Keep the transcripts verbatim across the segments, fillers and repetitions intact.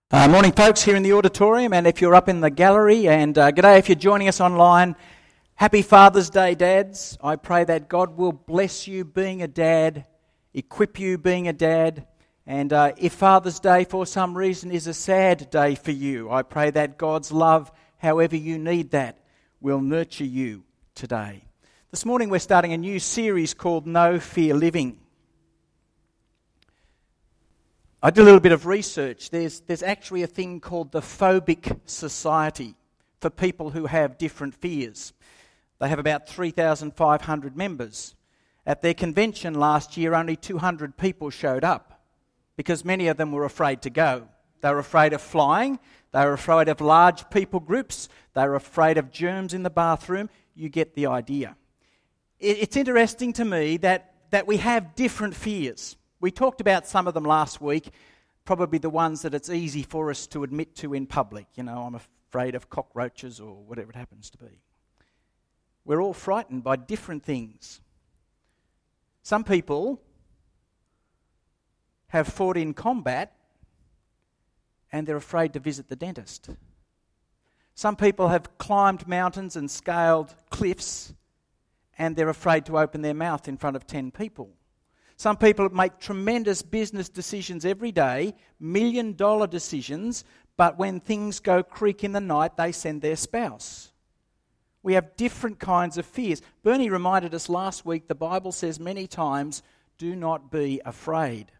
Uh, morning folks here in the auditorium, and if you're up in the gallery, and uh, g'day if you're joining us online. Happy Father's Day, dads. I pray that God will bless you being a dad, equip you being a dad, and uh, if Father's Day for some reason is a sad day for you, I pray that God's love, however you need that, will nurture you today. This morning we're starting a new series called No Fear Living. I did a little bit of research. There's there's actually a thing called the Phobic Society for people who have different fears. They have about three thousand five hundred members. At their convention last year, only two hundred people showed up because many of them were afraid to go. They were afraid of flying. They were afraid of large people groups. They were afraid of germs in the bathroom. You get the idea. It, it's interesting to me that, that we have different fears. We talked about some of them last week, probably the ones that it's easy for us to admit to in public. You know, I'm afraid of cockroaches or whatever it happens to be. We're all frightened by different things. Some people have fought in combat and they're afraid to visit the dentist. Some people have climbed mountains and scaled cliffs and they're afraid to open their mouth in front of ten people. Some people make tremendous business decisions every day, million dollar decisions, but when things go creak in the night, they send their spouse. We have different kinds of fears. Bernie reminded us last week, the Bible says many times, do not be afraid.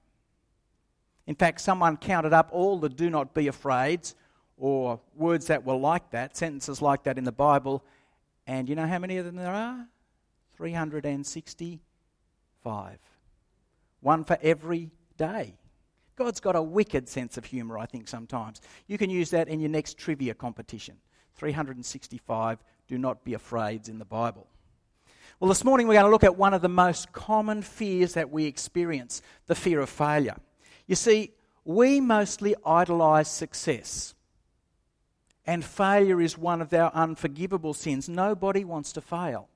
In fact, someone counted up all the do not be afraids, or words that were like that, sentences like that in the Bible, and you know how many of them there are? three hundred sixty-five. One for every day. God's got a wicked sense of humour, I think, sometimes. You can use that in your next trivia competition. three hundred sixty-five do not be afraids in the Bible. Well, this morning we're going to look at one of the most common fears that we experience, the fear of failure. You see, we mostly idolise success. And failure is one of our unforgivable sins. Nobody wants to fail.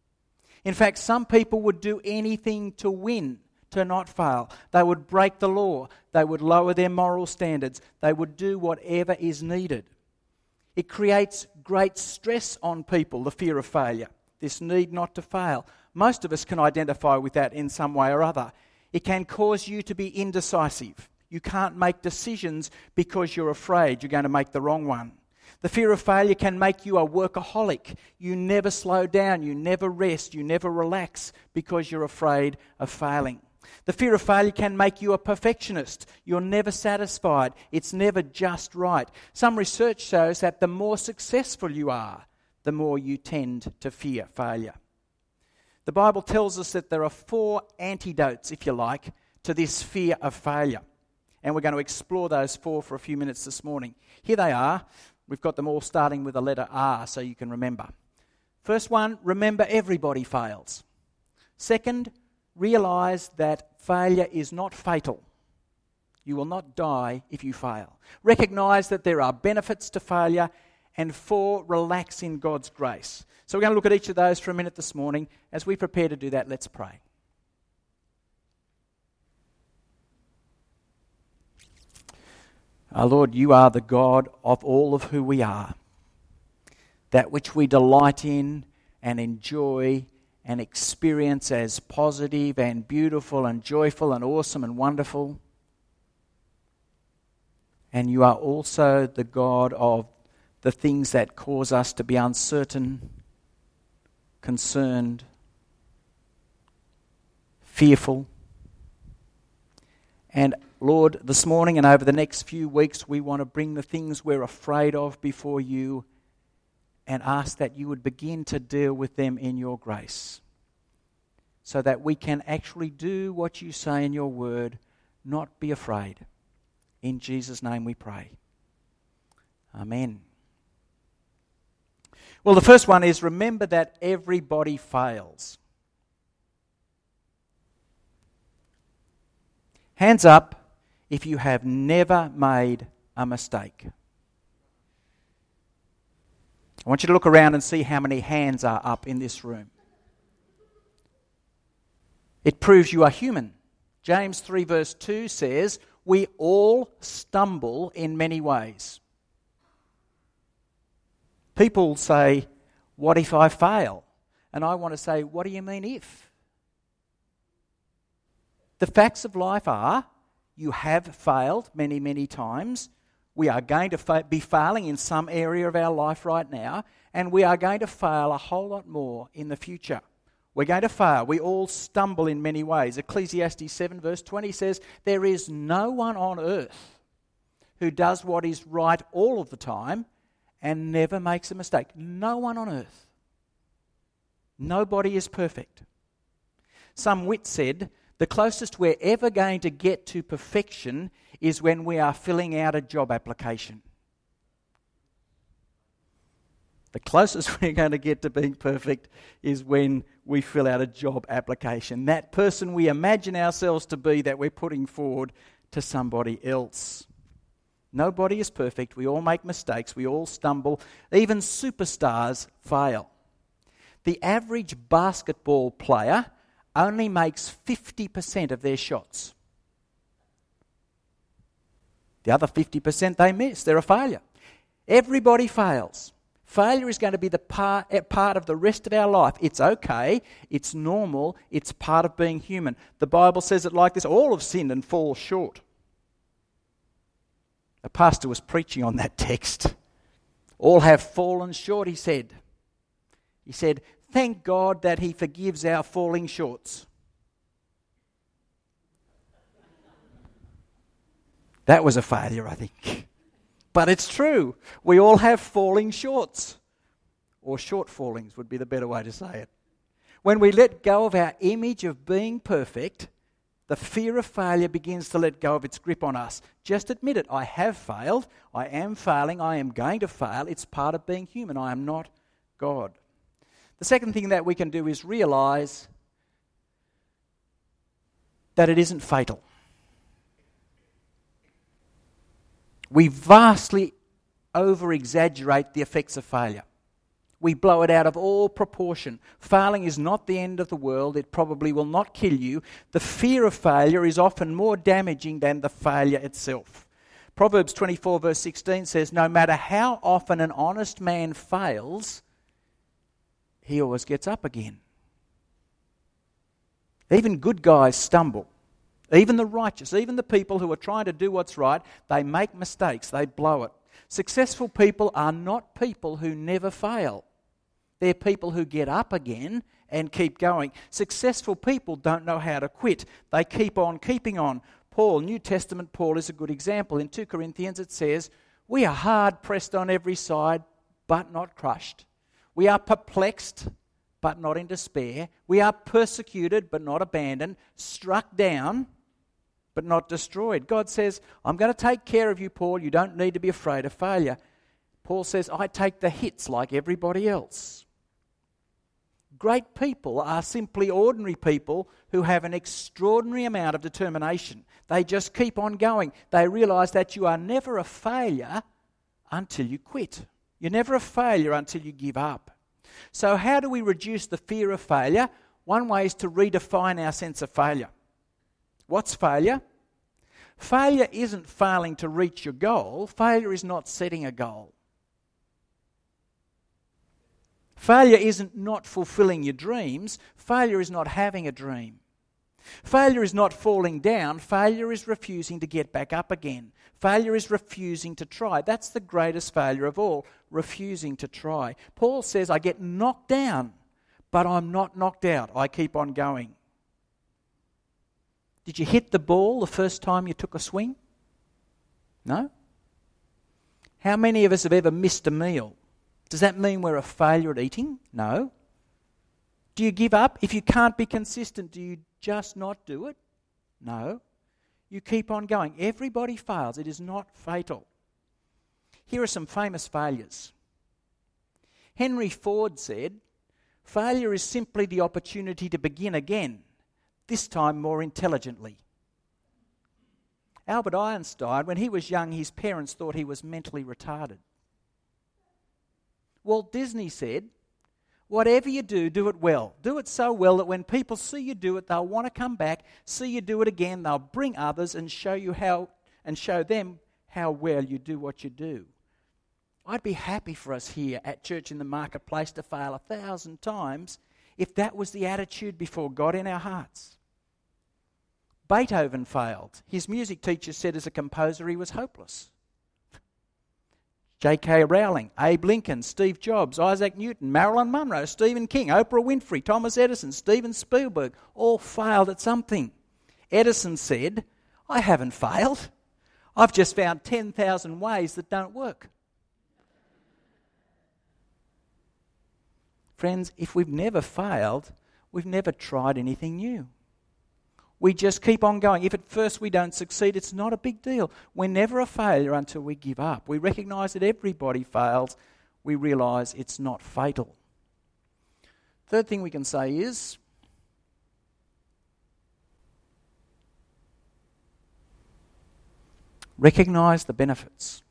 In fact, some people would do anything to win, to not fail. They would break the law. They would lower their moral standards. They would do whatever is needed. It creates great stress on people, the fear of failure, this need not to fail. Most of us can identify with that in some way or other. It can cause you to be indecisive. You can't make decisions because you're afraid you're going to make the wrong one. The fear of failure can make you a workaholic. You never slow down, you never rest, you never relax because you're afraid of failing. The fear of failure can make you a perfectionist. You're never satisfied. It's never just right. Some research shows that the more successful you are, the more you tend to fear failure. The Bible tells us that there are four antidotes, if you like, to this fear of failure. And we're going to explore those four for a few minutes this morning. Here they are. We've got them all starting with the letter R so you can remember. First one, remember everybody fails. Second, realise that failure is not fatal. You will not die if you fail. Recognise that there are benefits to failure. And four, relax in God's grace. So we're going to look at each of those for a minute this morning. As we prepare to do that, let's pray. Our Lord, you are the God of all of who we are. That which we delight in and enjoy and experience as positive and beautiful and joyful and awesome and wonderful. And you are also the God of the things that cause us to be uncertain, concerned, fearful. And Lord, this morning and over the next few weeks, we want to bring the things we're afraid of before you and ask that you would begin to deal with them in your grace so that we can actually do what you say in your word, not be afraid. In Jesus' name we pray. Amen. Well, the first one is remember that everybody fails. Hands up if you have never made a mistake. I want you to look around and see how many hands are up in this room. It proves you are human. James three verse two says, We all stumble in many ways. People say, what if I fail? And I want to say, what do you mean if? The facts of life are, you have failed many, many times. We are going to fa- be failing in some area of our life right now, and we are going to fail a whole lot more in the future. We're going to fail. We all stumble in many ways. Ecclesiastes seven verse twenty says, there is no one on earth who does what is right all of the time and never makes a mistake. No one on earth. Nobody is perfect. Some wit said, the closest we're ever going to get to perfection is when we are filling out a job application. The closest we're going to get to being perfect is when we fill out a job application. That person we imagine ourselves to be that we're putting forward to somebody else. Nobody is perfect. We all make mistakes. We all stumble. Even superstars fail. The average basketball player only makes fifty percent of their shots. The other fifty percent they miss. They're a failure. Everybody fails. Failure is going to be the part, part of the rest of our life. It's okay. It's normal. It's part of being human. The Bible says it like this: all have sinned and fall short. A pastor was preaching on that text. All have fallen short, he said. He said, thank God that he forgives our falling shorts. That was a failure, I think. But it's true. We all have falling shorts. Or short fallings would be the better way to say it. When we let go of our image of being perfect, the fear of failure begins to let go of its grip on us. Just admit it. I have failed. I am failing. I am going to fail. It's part of being human. I am not God. The second thing that we can do is realize that it isn't fatal. We vastly over-exaggerate the effects of failure. We blow it out of all proportion. Failing is not the end of the world. It probably will not kill you. The fear of failure is often more damaging than the failure itself. Proverbs twenty-four verse sixteen says, no matter how often an honest man fails, he always gets up again. Even good guys stumble. Even the righteous, even the people who are trying to do what's right, they make mistakes, they blow it. Successful people are not people who never fail. They're people who get up again and keep going. Successful people don't know how to quit. They keep on keeping on. Paul, New Testament Paul, is a good example. In Second Corinthians it says, we are hard pressed on every side, but not crushed. We are perplexed, but not in despair. We are persecuted, but not abandoned. Struck down, but not destroyed. God says, I'm going to take care of you, Paul. You don't need to be afraid of failure. Paul says, I take the hits like everybody else. Great people are simply ordinary people who have an extraordinary amount of determination. They just keep on going. They realize that you are never a failure until you quit. You're never a failure until you give up. So how do we reduce the fear of failure? One way is to redefine our sense of failure. What's failure? Failure isn't failing to reach your goal. Failure is not setting a goal. Failure isn't not fulfilling your dreams. Failure is not having a dream. Failure is not falling down. Failure is refusing to get back up again. Failure is refusing to try. That's the greatest failure of all, refusing to try. Paul says, I get knocked down, but I'm not knocked out. I keep on going. Did you hit the ball the first time you took a swing? No? How many of us have ever missed a meal? Does that mean we're a failure at eating? No. Do you give up? If you can't be consistent, do you just not do it? No. You keep on going. Everybody fails. It is not fatal. Here are some famous failures. Henry Ford said, failure is simply the opportunity to begin again, this time more intelligently. Albert Einstein, when he was young, his parents thought he was mentally retarded. Walt Disney said, whatever you do, do it well. Do it so well that when people see you do it, they'll want to come back, see you do it again, they'll bring others and show you how and show them how well you do what you do. I'd be happy for us here at Church in the Marketplace to fail a thousand times if that was the attitude before God in our hearts. Beethoven failed. His music teacher said as a composer he was hopeless. J K Rowling, Abe Lincoln, Steve Jobs, Isaac Newton, Marilyn Monroe, Stephen King, Oprah Winfrey, Thomas Edison, Steven Spielberg, all failed at something. Edison said, I haven't failed. I've just found ten thousand ways that don't work. Friends, if we've never failed, we've never tried anything new. We just keep on going. If at first we don't succeed, it's not a big deal. We're never a failure until we give up. We recognise that everybody fails. We realise it's not fatal. Third thing we can say is, recognise the benefits.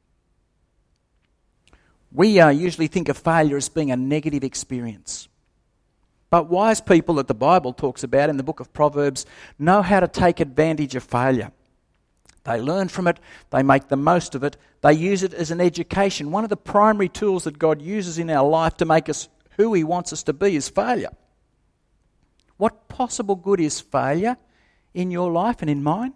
We uh, usually think of failure as being a negative experience. But wise people that the Bible talks about in the book of Proverbs know how to take advantage of failure. They learn from it, they make the most of it, they use it as an education. One of the primary tools that God uses in our life to make us who He wants us to be is failure. What possible good is failure in your life and in mine?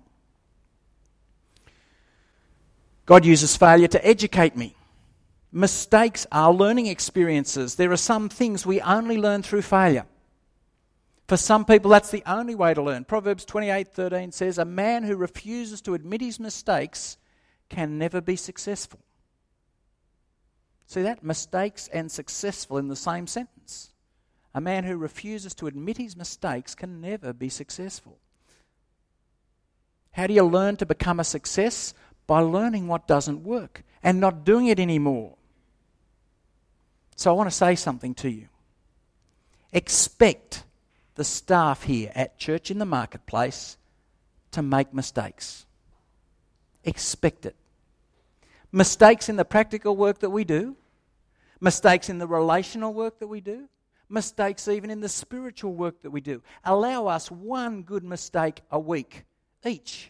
God uses failure to educate me. Mistakes are learning experiences. There are some things we only learn through failure. For some people, that's the only way to learn. Proverbs twenty-eight thirteen says, a man who refuses to admit his mistakes can never be successful. See that? Mistakes and successful in the same sentence. A man who refuses to admit his mistakes can never be successful. How do you learn to become a success? By learning what doesn't work and not doing it anymore. So I want to say something to you. Expect the staff here at Church in the Marketplace to make mistakes. Expect it. Mistakes in the practical work that we do, mistakes in the relational work that we do, mistakes even in the spiritual work that we do. Allow us one good mistake a week each.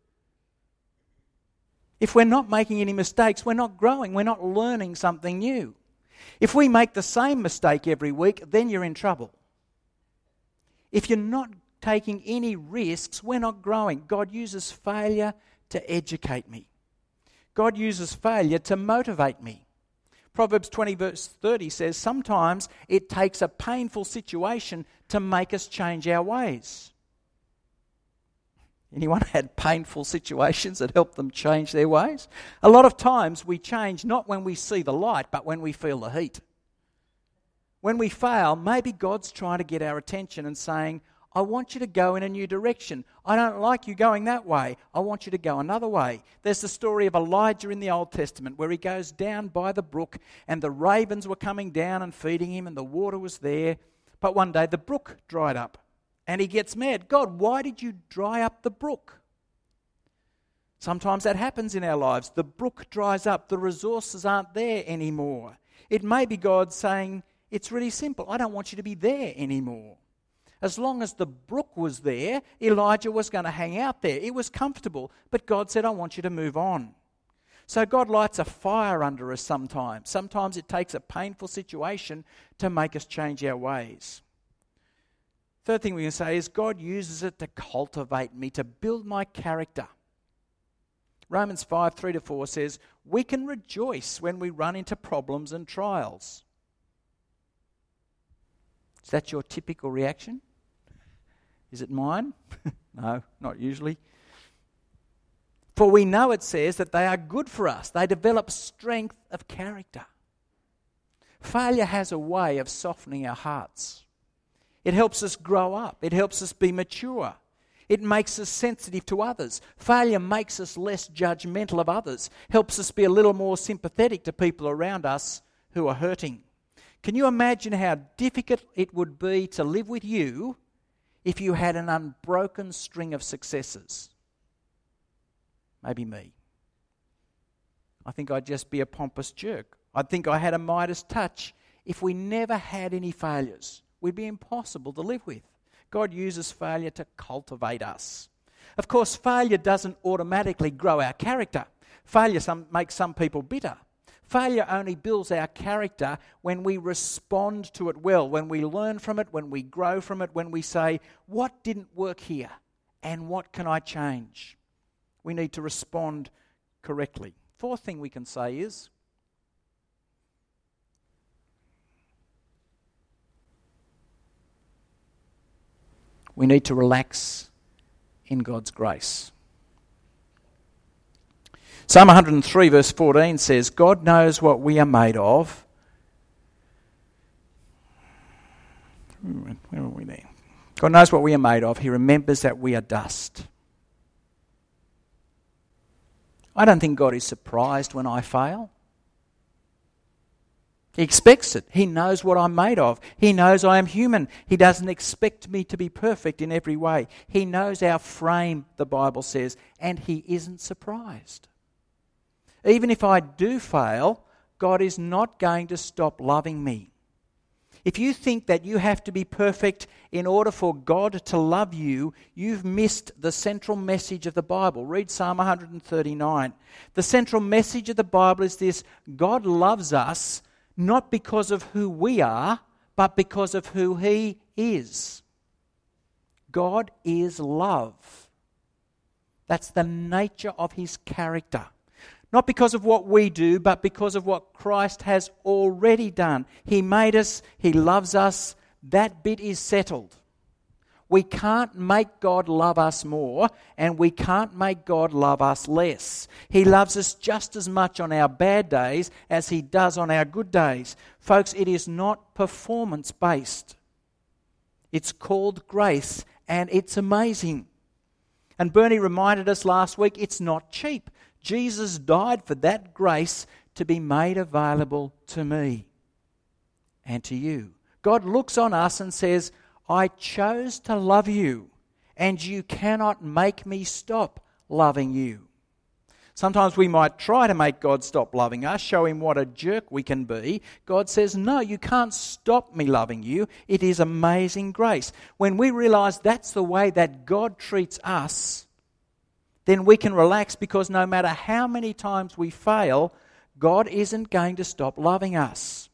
If we're not making any mistakes, we're not growing, we're not learning something new. If we make the same mistake every week, then you're in trouble. If you're not taking any risks, we're not growing. God uses failure to educate me. God uses failure to motivate me. Proverbs twenty verse thirty says, sometimes it takes a painful situation to make us change our ways. Anyone had painful situations that helped them change their ways? A lot of times we change not when we see the light, but when we feel the heat. When we fail, maybe God's trying to get our attention and saying, I want you to go in a new direction. I don't like you going that way. I want you to go another way. There's the story of Elijah in the Old Testament where he goes down by the brook and the ravens were coming down and feeding him and the water was there. But one day the brook dried up. And he gets mad. God, why did you dry up the brook? Sometimes that happens in our lives. The brook dries up. The resources aren't there anymore. It may be God saying, it's really simple. I don't want you to be there anymore. As long as the brook was there, Elijah was going to hang out there. It was comfortable. But God said, I want you to move on. So God lights a fire under us sometimes. Sometimes it takes a painful situation to make us change our ways. Third thing we can say is God uses it to cultivate me, to build my character. Romans five, three to four says, we can rejoice when we run into problems and trials. Is that your typical reaction? Is it mine? No, not usually. For we know it says that they are good for us. They develop strength of character. Failure has a way of softening our hearts. It helps us grow up. It helps us be mature. It makes us sensitive to others. Failure makes us less judgmental of others, helps us be a little more sympathetic to people around us who are hurting. Can you imagine how difficult it would be to live with you if you had an unbroken string of successes? Maybe me. I think I'd just be a pompous jerk. I'd think I had a Midas touch if we never had any failures. We'd be impossible to live with. God uses failure to cultivate us. Of course, failure doesn't automatically grow our character. Failure some, makes some people bitter. Failure only builds our character when we respond to it well, when we learn from it, when we grow from it, when we say, what didn't work here and what can I change? We need to respond correctly. Fourth thing we can say is, we need to relax in God's grace. Psalm one hundred three verse fourteen says, God knows what we are made of. Where are we there? God knows what we are made of. He remembers that we are dust. I don't think God is surprised when I fail. He expects it. He knows what I'm made of. He knows I am human. He doesn't expect me to be perfect in every way. He knows our frame, the Bible says, and He isn't surprised. Even if I do fail, God is not going to stop loving me. If you think that you have to be perfect in order for God to love you, you've missed the central message of the Bible. Read Psalm one hundred thirty-nine. The central message of the Bible is this: God loves us not because of who we are, but because of who He is. God is love. That's the nature of His character. Not because of what we do, but because of what Christ has already done. He made us, He loves us, that bit is settled. We can't make God love us more, and we can't make God love us less. He loves us just as much on our bad days as He does on our good days. Folks, it is not performance-based. It's called grace, and it's amazing. And Bernie reminded us last week, it's not cheap. Jesus died for that grace to be made available to me and to you. God looks on us and says, I chose to love you, and you cannot make me stop loving you. Sometimes we might try to make God stop loving us, show Him what a jerk we can be. God says, no, you can't stop me loving you. It is amazing grace. When we realize that's the way that God treats us, then we can relax, because no matter how many times we fail, God isn't going to stop loving us.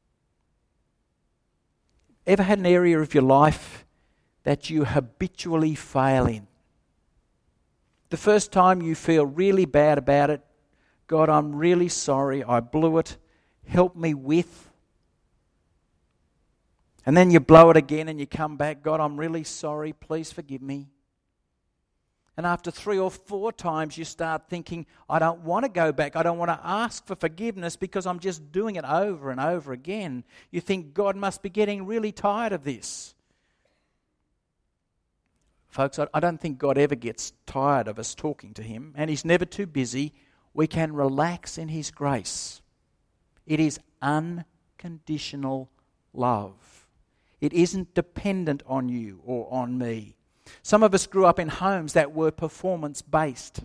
Ever had an area of your life that you habitually fail in? The first time you feel really bad about it, God, I'm really sorry, I blew it, help me with. And then you blow it again and you come back, God, I'm really sorry, please forgive me. And after three or four times you start thinking, I don't want to go back. I don't want to ask for forgiveness because I'm just doing it over and over again. You think God must be getting really tired of this. Folks, I don't think God ever gets tired of us talking to Him, and He's never too busy. We can relax in His grace. It is unconditional love. It isn't dependent on you or on me. Some of us grew up in homes that were performance-based.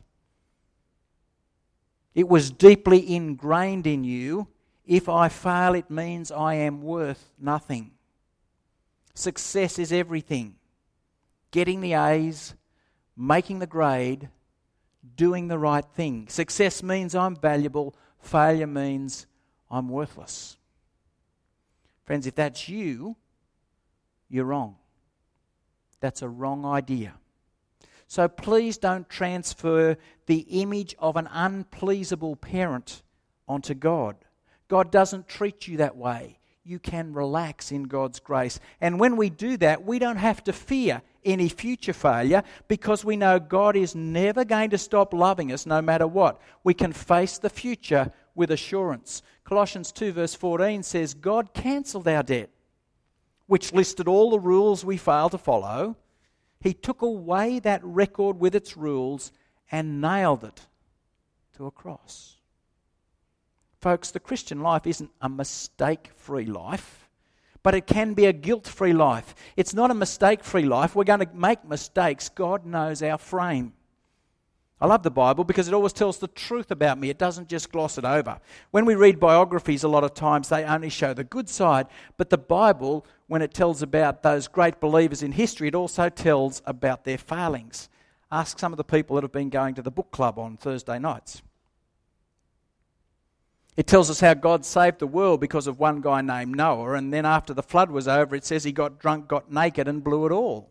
It was deeply ingrained in you, if I fail, it means I am worth nothing. Success is everything. Getting the A's, making the grade, doing the right thing. Success means I'm valuable. Failure means I'm worthless. Friends, if that's you, you're wrong. That's a wrong idea. So please don't transfer the image of an unpleasable parent onto God. God doesn't treat you that way. You can relax in God's grace. And when we do that, we don't have to fear any future failure, because we know God is never going to stop loving us no matter what. We can face the future with assurance. Colossians two verse fourteen says, God cancelled our debt, which listed all the rules we failed to follow. He took away that record with its rules and nailed it to a cross. Folks, the Christian life isn't a mistake-free life, but it can be a guilt-free life. It's not a mistake-free life. We're going to make mistakes. God knows our frame. I love the Bible because it always tells the truth about me. It doesn't just gloss it over. When we read biographies, a lot of times they only show the good side, but the Bible, when it tells about those great believers in history, it also tells about their failings. Ask some of the people that have been going to the book club on Thursday nights. It tells us how God saved the world because of one guy named Noah, and then after the flood was over, it says he got drunk, got naked, and blew it all.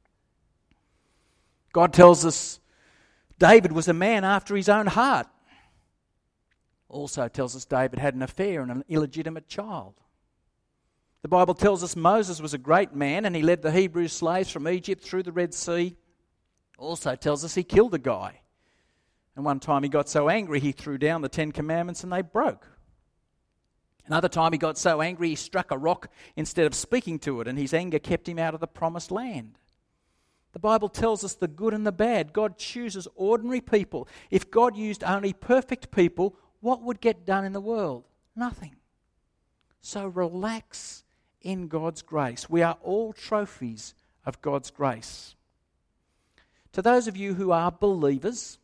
God tells us David was a man after his own heart. Also tells us David had an affair and an illegitimate child. The Bible tells us Moses was a great man and he led the Hebrew slaves from Egypt through the Red Sea. Also tells us he killed a guy. And one time he got so angry he threw down the Ten Commandments and they broke. Another time he got so angry he struck a rock instead of speaking to it, and his anger kept him out of the promised land. The Bible tells us the good and the bad. God chooses ordinary people. If God used only perfect people, what would get done in the world? Nothing. So relax in God's grace. We are all trophies of God's grace. To those of you who are believers,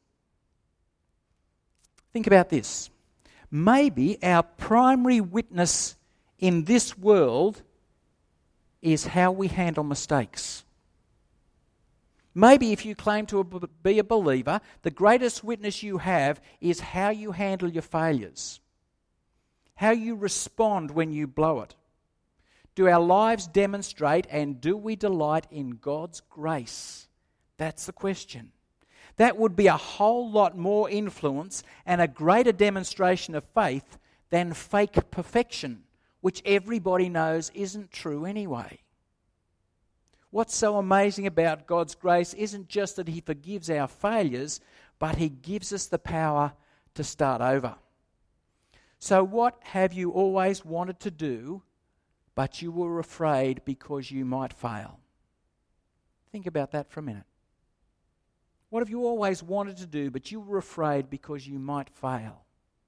think about this. Maybe our primary witness in this world is how we handle mistakes. Maybe if you claim to be a believer, the greatest witness you have is how you handle your failures, how you respond when you blow it. Do our lives demonstrate and do we delight in God's grace? That's the question. That would be a whole lot more influence and a greater demonstration of faith than fake perfection, which everybody knows isn't true anyway. What's so amazing about God's grace isn't just that He forgives our failures, but He gives us the power to start over. So what have you always wanted to do, but you were afraid because you might fail? Think about that for a minute. What have you always wanted to do, but you were afraid because you might fail?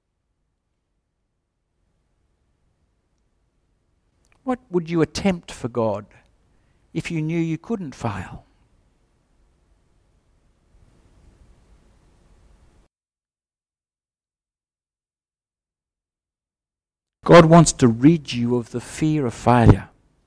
What would you attempt for God if you knew you couldn't fail? God wants to rid you of the fear of failure.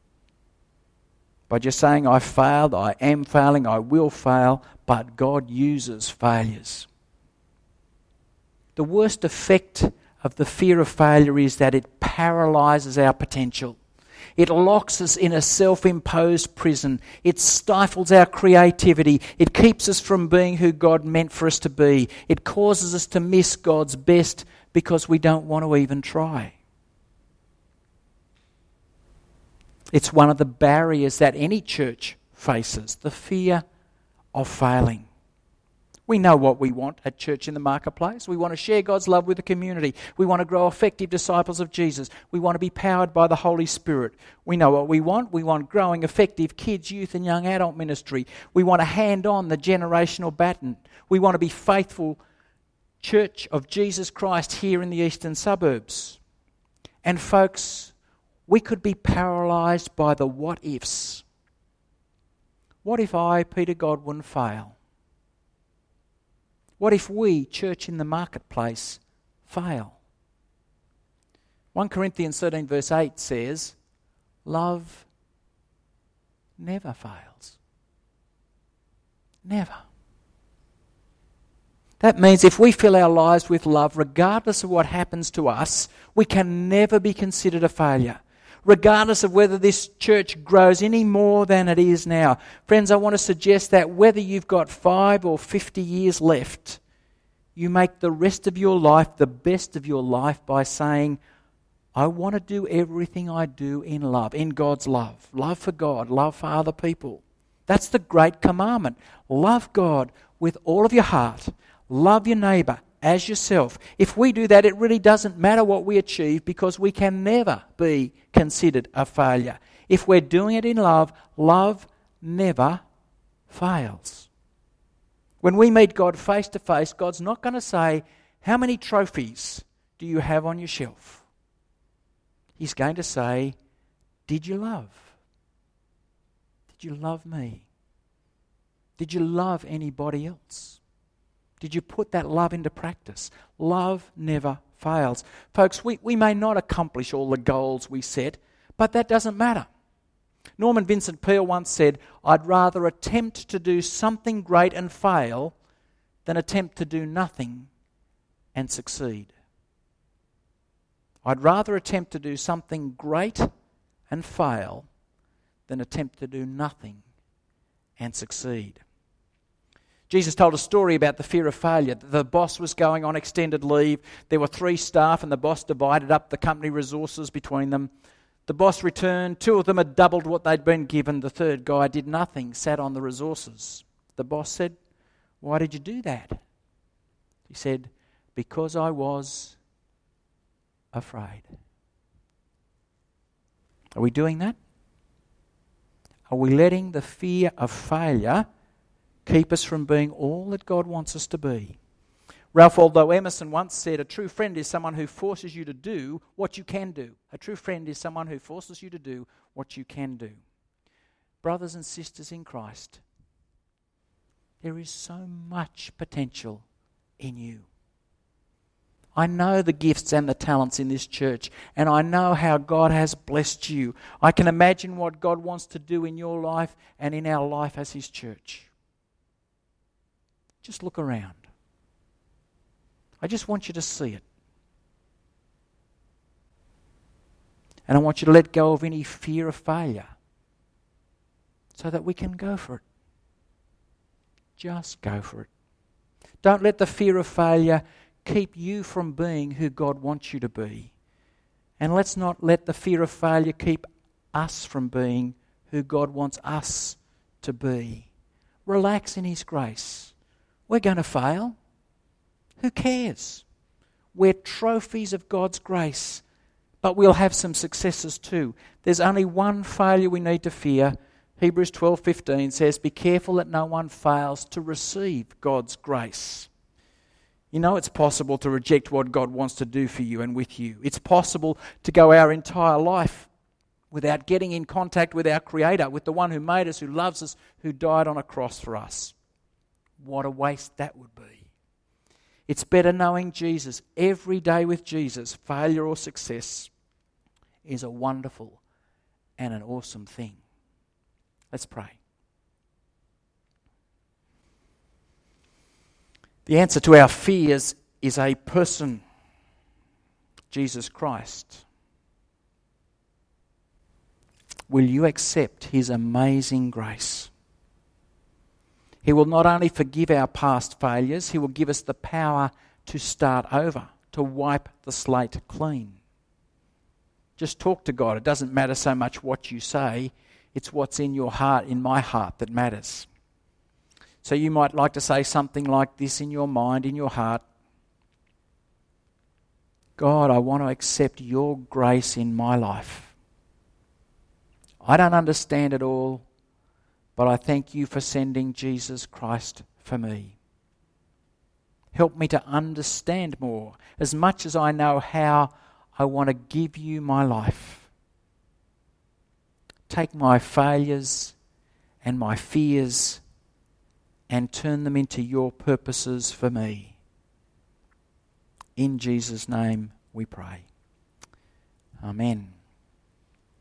By just saying, I failed, I am failing, I will fail, but God uses failures. The worst effect of the fear of failure is that it paralyzes our potential. It locks us in a self-imposed prison. It stifles our creativity. It keeps us from being who God meant for us to be. It causes us to miss God's best because we don't want to even try. It's one of the barriers that any church faces, the fear of failing. We know what we want at Church in the Marketplace. We want to share God's love with the community. We want to grow effective disciples of Jesus. We want to be powered by the Holy Spirit. We know what we want. We want growing effective kids, youth and young adult ministry. We want to hand on the generational baton. We want to be faithful Church of Jesus Christ here in the eastern suburbs. And folks, we could be paralysed by the what-ifs. What if I, Peter Godwin, fail? What if we, Church in the Marketplace, fail? First Corinthians thirteen verse eight says, love never fails. Never. That means if we fill our lives with love, regardless of what happens to us, we can never be considered a failure. Regardless of whether this church grows any more than it is now. Friends, I want to suggest that whether you've got five or fifty years left, you make the rest of your life the best of your life by saying, I want to do everything I do in love, in God's love. Love for God, love for other people. That's the great commandment. Love God with all of your heart. Love your neighbour as yourself. If we do that, it really doesn't matter what we achieve because we can never be considered a failure. If we're doing it in love, love never fails. When we meet God face to face, God's not going to say, how many trophies do you have on your shelf? He's going to say, did you love? Did you love me? Did you love anybody else? Did you put that love into practice? Love never fails. Folks, we, we may not accomplish all the goals we set, but that doesn't matter. Norman Vincent Peale once said, "I'd rather attempt to do something great and fail than attempt to do nothing and succeed." I'd rather attempt to do something great and fail than attempt to do nothing and succeed. Jesus told a story about the fear of failure. The boss was going on extended leave. There were three staff and the boss divided up the company resources between them. The boss returned. Two of them had doubled what they'd been given. The third guy did nothing, sat on the resources. The boss said, "Why did you do that?" He said, "Because I was afraid." Are we doing that? Are we letting the fear of failure keep us from being all that God wants us to be? Ralph Waldo Emerson once said, "A true friend is someone who forces you to do what you can do." A true friend is someone who forces you to do what you can do. Brothers and sisters in Christ, there is so much potential in you. I know the gifts and the talents in this church, and I know how God has blessed you. I can imagine what God wants to do in your life and in our life as His church. Just look around. I just want you to see it. And I want you to let go of any fear of failure so that we can go for it. Just go for it. Don't let the fear of failure keep you from being who God wants you to be. And let's not let the fear of failure keep us from being who God wants us to be. Relax in His grace. We're going to fail. Who cares? We're trophies of God's grace, but we'll have some successes too. There's only one failure we need to fear. Hebrews twelve fifteen says, "Be careful that no one fails to receive God's grace." You know, it's possible to reject what God wants to do for you and with you. It's possible to go our entire life without getting in contact with our Creator, with the one who made us, who loves us, who died on a cross for us. What a waste that would be. It's better knowing Jesus. Every day with Jesus, failure or success, is a wonderful and an awesome thing. Let's pray. The answer to our fears is a person, Jesus Christ. Will you accept His amazing grace? He will not only forgive our past failures, He will give us the power to start over, to wipe the slate clean. Just talk to God. It doesn't matter so much what you say, it's what's in your heart, in my heart, that matters. So you might like to say something like this in your mind, in your heart. God, I want to accept your grace in my life. I don't understand it all, but I thank you for sending Jesus Christ for me. Help me to understand more. As much as I know how, I want to give you my life. Take my failures and my fears and turn them into your purposes for me. In Jesus' name we pray. Amen.